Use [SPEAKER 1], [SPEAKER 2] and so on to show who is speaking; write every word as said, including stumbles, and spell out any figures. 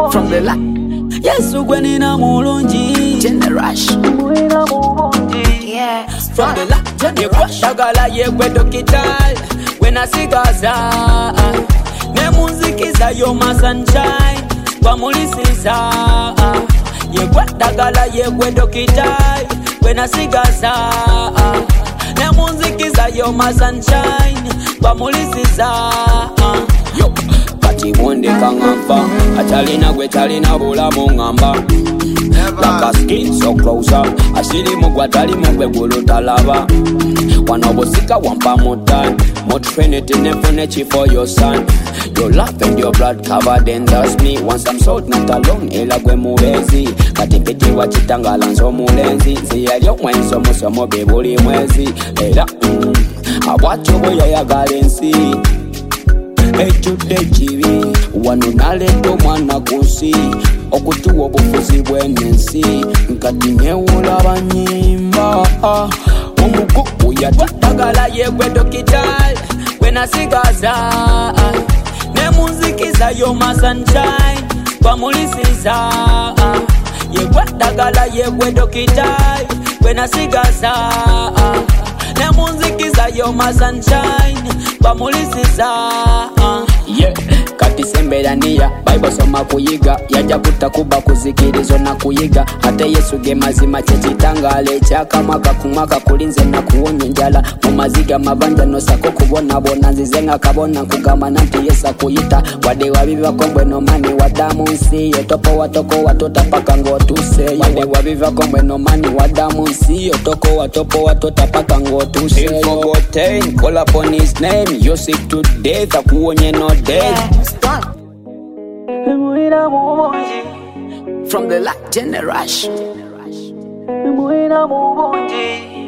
[SPEAKER 1] From the light. Yes, when in a mulungi. Generous.
[SPEAKER 2] Yeah.
[SPEAKER 1] From the light. Ye kwashagala ye kwedokital. When I see Gaza. Ne muzikiza yo my sunshine. Kwa mulisiza. Ye kwashagala ye kwedokital. When I see Gaza. Ne muzikiza yo my sunshine. Kwa mulisiza. Yo. Kati mwende kangampa. Achalina gwe chalina bula mungamba. Like a skin so closer. Ashili mugwa tali mugwe gulu talaba. Wanobosika wampa more time. More trinity nefunechi for your son. Your love and your blood covered and that's me. Once I'm sold not alone ela gwe muwezi. Kati piti wachitangala nso mulenzi. Ziyalyo mwenso musomo bebuli mwezi. Ela mm, awacho boya ya galensi. Echude chibi wano naleto mwana kusi okutuwa obufuzi bw'ensi nkati nyewula banyimba omukuku yatutagala yegwe dokital wenasigaza ne muzikiza yo my sunshine bamulisiza yegwe dagala yegwe dokital wenasigaza ne muzikiza yo my sunshine bamulisiza yeah. Kati semberania Bible soma kuyiga yaja kutakuba kuzikirizo na kuyiga hata Yesu ge mazima chechitangale chaka maka kumaka kulinze na kuonye njala mu maziga mabanja no sako kubona bona nzizenga kabona kugama nanti Yesu kuyita wade wabiva kombwe no mani wadamu nsi yotopo watoko watota paka ngotuse wade wabiva kombwe no mani wadamu nsi yotoko watopo watota paka ngotuse forgotten call upon his name you sick to death akuonye no death. From the light generation.